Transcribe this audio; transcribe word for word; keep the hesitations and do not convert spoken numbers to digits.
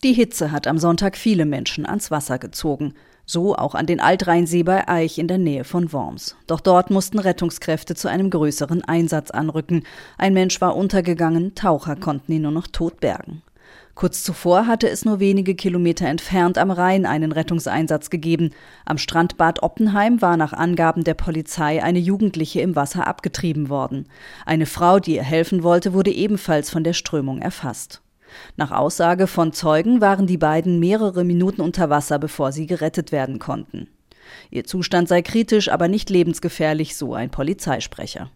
Die Hitze hat am Sonntag viele Menschen ans Wasser gezogen. So auch an den Altrheinsee bei Aich in der Nähe von Worms. Doch dort mussten Rettungskräfte zu einem größeren Einsatz anrücken. Ein Mensch war untergegangen, Taucher konnten ihn nur noch tot bergen. Kurz zuvor hatte es nur wenige Kilometer entfernt am Rhein einen Rettungseinsatz gegeben. Am Strand Bad Oppenheim war nach Angaben der Polizei eine Jugendliche im Wasser abgetrieben worden. Eine Frau, die ihr helfen wollte, wurde ebenfalls von der Strömung erfasst. Nach Aussage von Zeugen waren die beiden mehrere Minuten unter Wasser, bevor sie gerettet werden konnten. Ihr Zustand sei kritisch, aber nicht lebensgefährlich, so ein Polizeisprecher.